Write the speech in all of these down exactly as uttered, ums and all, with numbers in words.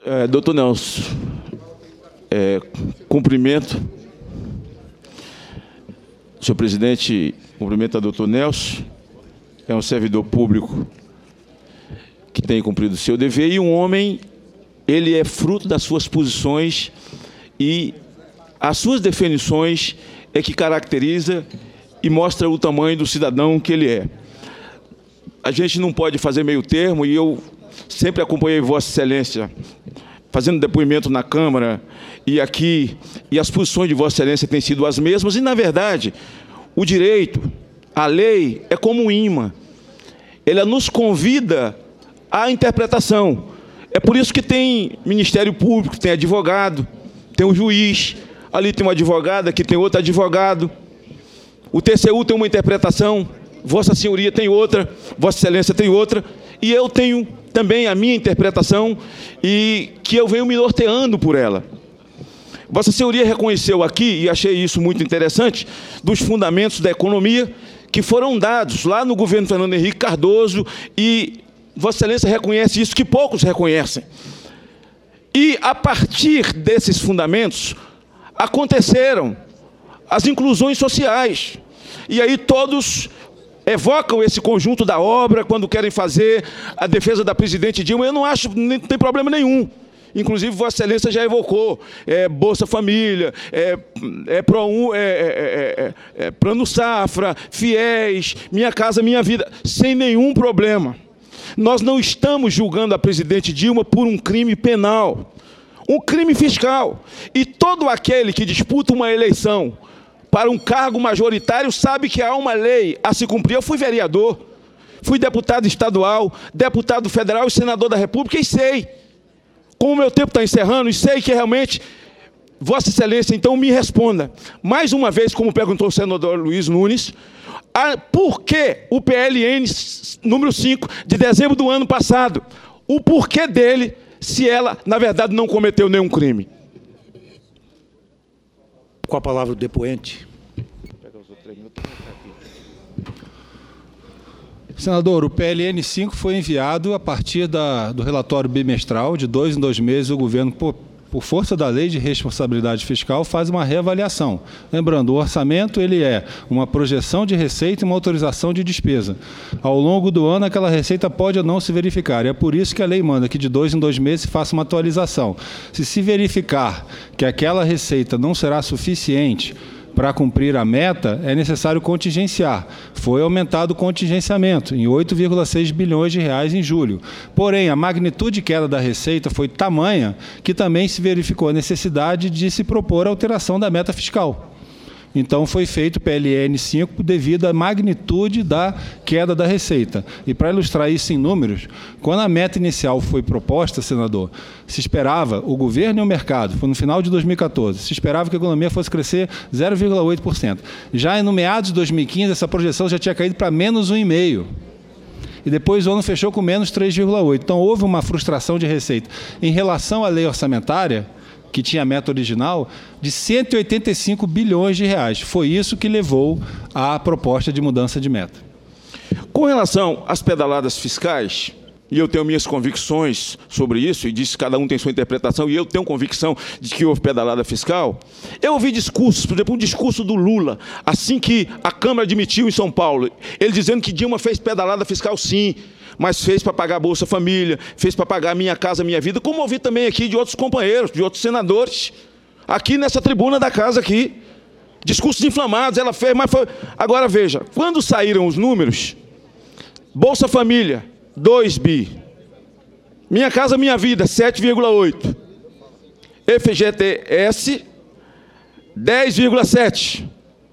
É, doutor Nelson, é, cumprimento. Senhor presidente, cumprimento a doutor Nelson, é um servidor público que tem cumprido o seu dever, e um homem, ele é fruto das suas posições e as suas definições é que caracteriza e mostra o tamanho do cidadão que ele é. A gente não pode fazer meio termo, e eu sempre acompanhei Vossa Excelência fazendo depoimento na Câmara e aqui, e as posições de Vossa Excelência têm sido as mesmas, e, na verdade, o direito, a lei, é como um imã. Ela nos convida à interpretação. É por isso que tem Ministério Público, tem advogado, tem um juiz, ali tem um advogado, aqui tem outro advogado. O T C U tem uma interpretação, Vossa Senhoria tem outra, Vossa Excelência tem outra, e eu tenho também a minha interpretação, e que eu venho me norteando por ela. Vossa Senhoria reconheceu aqui, e achei isso muito interessante, dos fundamentos da economia que foram dados lá no governo Fernando Henrique Cardoso, e Vossa Excelência reconhece isso que poucos reconhecem. E, a partir desses fundamentos, aconteceram as inclusões sociais. E aí todos evocam esse conjunto da obra quando querem fazer a defesa da presidente Dilma. Eu não acho, não tem problema nenhum. Inclusive, Vossa Excelência já evocou é, Bolsa Família, é, é, Pro, é, é, é, é Plano Safra, Fiéis, Minha Casa Minha Vida, sem nenhum problema. Nós não estamos julgando a presidente Dilma por um crime penal, um crime fiscal. E todo aquele que disputa uma eleição para um cargo majoritário sabe que há uma lei a se cumprir. Eu fui vereador, fui deputado estadual, deputado federal e senador da República, e sei, como o meu tempo está encerrando, e sei que realmente, Vossa Excelência, então me responda, mais uma vez, como perguntou o senador Luiz Nunes, a, por que o P L N número cinco, de dezembro do ano passado, o porquê dele, se ela, na verdade, não cometeu nenhum crime? Com a palavra o depoente. Senador, o P L N cinco foi enviado a partir da, do relatório bimestral. De dois em dois meses, o governo, por, por força da lei de responsabilidade fiscal, faz uma reavaliação. Lembrando, o orçamento ele é uma projeção de receita e uma autorização de despesa. Ao longo do ano, aquela receita pode ou não se verificar. É por isso que a lei manda que de dois em dois meses se faça uma atualização. Se se verificar que aquela receita não será suficiente para cumprir a meta, é necessário contingenciar. Foi aumentado o contingenciamento em oito vírgula seis bilhões de reais em julho. Porém, a magnitude de queda da receita foi tamanha que também se verificou a necessidade de se propor a alteração da meta fiscal. Então, foi feito o P L N cinco devido à magnitude da queda da receita. E, para ilustrar isso em números, quando a meta inicial foi proposta, senador, se esperava, o governo e o mercado, foi no final de dois mil e quatorze, se esperava que a economia fosse crescer zero vírgula oito por cento. Já no meados de dois mil e quinze, essa projeção já tinha caído para menos um vírgula cinco por cento. E depois o ano fechou com menos três vírgula oito por cento. Então, houve uma frustração de receita. Em relação à lei orçamentária, que tinha a meta original, de cento e oitenta e cinco bilhões de reais. Foi isso que levou à proposta de mudança de meta. Com relação às pedaladas fiscais, e eu tenho minhas convicções sobre isso, e disse que cada um tem sua interpretação, e eu tenho convicção de que houve pedalada fiscal, eu ouvi discursos, por exemplo, um discurso do Lula, assim que a Câmara admitiu em São Paulo, ele dizendo que Dilma fez pedalada fiscal sim, mas fez para pagar a Bolsa Família, fez para pagar Minha Casa Minha Vida, como ouvi também aqui de outros companheiros, de outros senadores, aqui nessa tribuna da casa aqui, discursos inflamados, ela fez, mas foi... Agora veja, quando saíram os números, Bolsa Família, dois bi, Minha Casa Minha Vida, sete vírgula oito, F G T S, dez vírgula sete,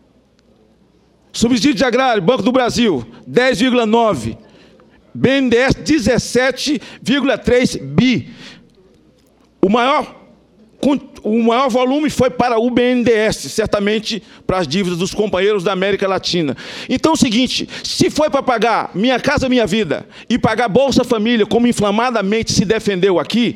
Subsídio de Agrário, Banco do Brasil, dez vírgula nove, B N D E S, dezessete vírgula três bi. O maior, o maior volume foi para o B N D E S, certamente para as dívidas dos companheiros da América Latina. Então é o seguinte, se foi para pagar Minha Casa Minha Vida e pagar Bolsa Família, como inflamadamente se defendeu aqui,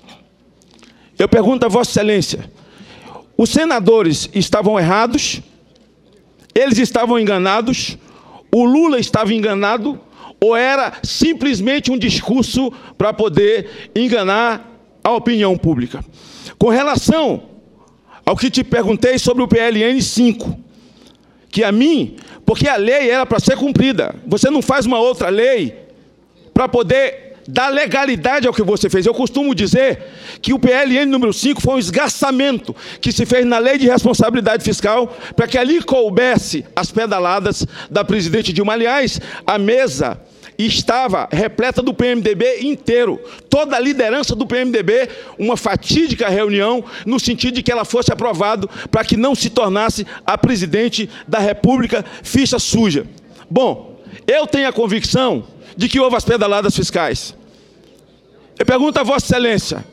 eu pergunto a Vossa Excelência, os senadores estavam errados, eles estavam enganados, o Lula estava enganado, ou era simplesmente um discurso para poder enganar à opinião pública. Com relação ao que te perguntei sobre o P L N cinco, que a mim, porque a lei era para ser cumprida, você não faz uma outra lei para poder dar legalidade ao que você fez. Eu costumo dizer que o P L N número cinco foi um esgarçamento que se fez na Lei de Responsabilidade Fiscal para que ali coubesse as pedaladas da presidente Dilma. Aliás, a mesa estava repleta do P M D B inteiro, toda a liderança do P M D B, uma fatídica reunião no sentido de que ela fosse aprovada para que não se tornasse a presidente da República ficha suja. Bom, eu tenho a convicção de que houve as pedaladas fiscais. Eu pergunto a Vossa Excelência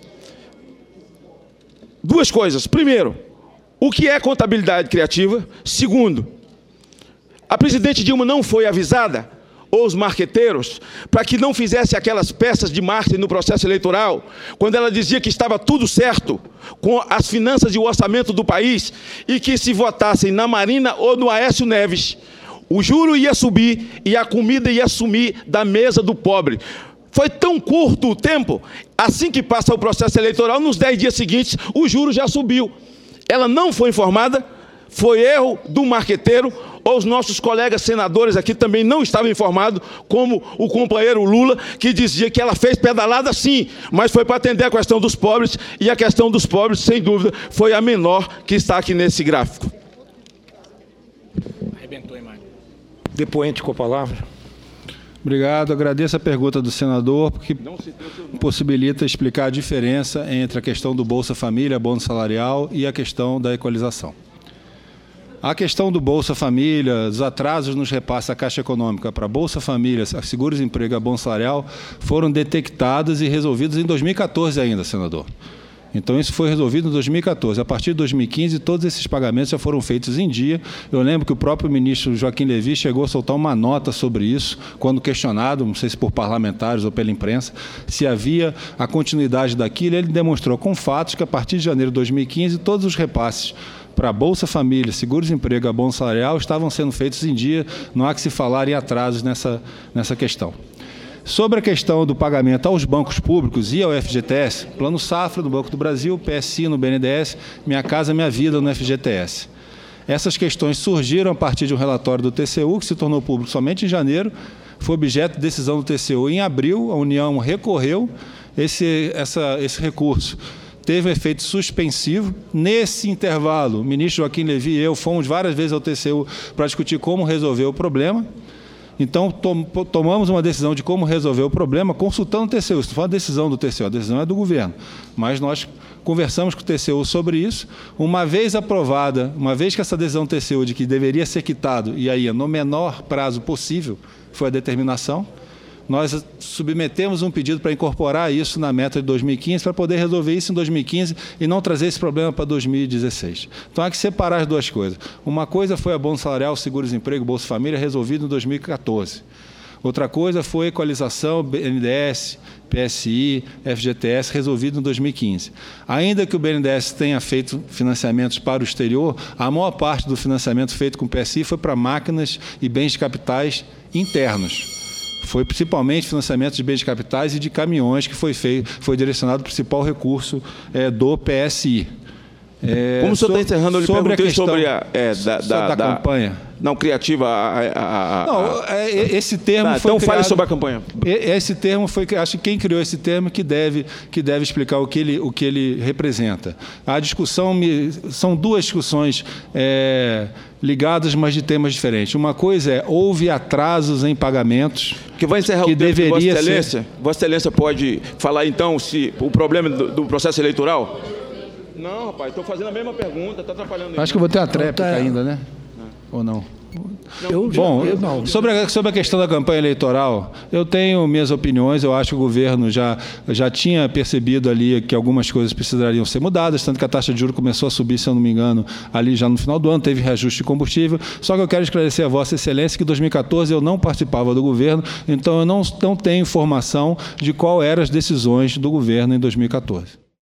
duas coisas. Primeiro, o que é contabilidade criativa? Segundo, a presidente Dilma não foi avisada, ou os marqueteiros, para que não fizesse aquelas peças de marketing no processo eleitoral, quando ela dizia que estava tudo certo com as finanças e o orçamento do país, e que se votassem na Marina ou no Aécio Neves, o juro ia subir e a comida ia sumir da mesa do pobre. Foi tão curto o tempo, assim que passa o processo eleitoral, nos dez dias seguintes, o juro já subiu. Ela não foi informada, foi erro do marqueteiro, ou os nossos colegas senadores aqui também não estavam informados, como o companheiro Lula, que dizia que ela fez pedalada sim, mas foi para atender a questão dos pobres, e a questão dos pobres, sem dúvida, foi a menor que está aqui nesse gráfico. Arrebentou a imagem. Depoente com a palavra. Obrigado. Agradeço a pergunta do senador, porque possibilita explicar a diferença entre a questão do Bolsa Família, bônus salarial, e a questão da equalização. A questão do Bolsa Família, os atrasos nos repasses da Caixa Econômica para Bolsa Família, seguro-desemprego e bônus salarial foram detectados e resolvidos em dois mil e quatorze ainda, senador. Então, isso foi resolvido em dois mil e quatorze. A partir de dois mil e quinze, todos esses pagamentos já foram feitos em dia. Eu lembro que o próprio ministro Joaquim Levy chegou a soltar uma nota sobre isso, quando questionado, não sei se por parlamentares ou pela imprensa, se havia a continuidade daquilo. Ele demonstrou com fatos que, a partir de janeiro de dois mil e quinze, todos os repasses para a Bolsa Família, seguro-desemprego e bônus salarial estavam sendo feitos em dia. Não há que se falar em atrasos nessa, nessa questão. Sobre a questão do pagamento aos bancos públicos e ao F G T S, Plano Safra do Banco do Brasil, P S I no B N D E S, Minha Casa Minha Vida no F G T S. Essas questões surgiram a partir de um relatório do T C U, que se tornou público somente em janeiro, foi objeto de decisão do T C U em abril, a União recorreu, esse, essa, esse recurso teve um efeito suspensivo. Nesse intervalo, o ministro Joaquim Levy e eu fomos várias vezes ao T C U para discutir como resolver o problema. Então, tom, tomamos uma decisão de como resolver o problema, consultando o T C U. Isso não foi uma decisão do T C U, a decisão é do governo. Mas nós conversamos com o T C U sobre isso. Uma vez aprovada, uma vez que essa decisão do T C U de que deveria ser quitado, e aí no menor prazo possível, foi a determinação, nós submetemos um pedido para incorporar isso na meta de dois mil e quinze, para poder resolver isso em dois mil e quinze e não trazer esse problema para dois mil e dezesseis. Então, há que separar as duas coisas. Uma coisa foi a bônus salarial, seguro-desemprego, Bolsa Família, resolvido em dois mil e quatorze. Outra coisa foi a equalização, B N D E S, P S I, F G T S, resolvido em dois mil e quinze. Ainda que o B N D E S tenha feito financiamentos para o exterior, a maior parte do financiamento feito com o P S I foi para máquinas e bens de capitais internos. Foi principalmente financiamento de bens de capitais e de caminhões, que foi, feito, foi direcionado o principal recurso é, do P S I. É, Como o senhor está encerrando, eu lhe sobre perguntei a questão, sobre a... É, da, da, da, da campanha. Não, criativa... A, a, a, não, é, esse termo tá, foi Então criado, fale sobre a campanha. Esse termo foi... Acho que quem criou esse termo que deve, que deve explicar o que ele, o que ele representa. A discussão... São duas discussões é, ligadas, mas de temas diferentes. Uma coisa é, houve atrasos em pagamentos... Que vai encerrar que o tempo de Vossa Excelência. Ser... Vossa Excelência pode falar, então, se o problema do, do processo eleitoral... Não, rapaz, estou fazendo a mesma pergunta, está atrapalhando. Acho que eu vou ter uma tréplica tá... ainda, né? É. Ou não? não eu, Bom, eu, não. Sobre, a, sobre a questão da campanha eleitoral, eu tenho minhas opiniões, eu acho que o governo já, já tinha percebido ali que algumas coisas precisariam ser mudadas, tanto que a taxa de juros começou a subir, se eu não me engano, ali já no final do ano, teve reajuste de combustível, só que eu quero esclarecer a Vossa Excelência que em dois mil e quatorze eu não participava do governo, então eu não, não tenho informação de qual eram as decisões do governo em dois mil e quatorze.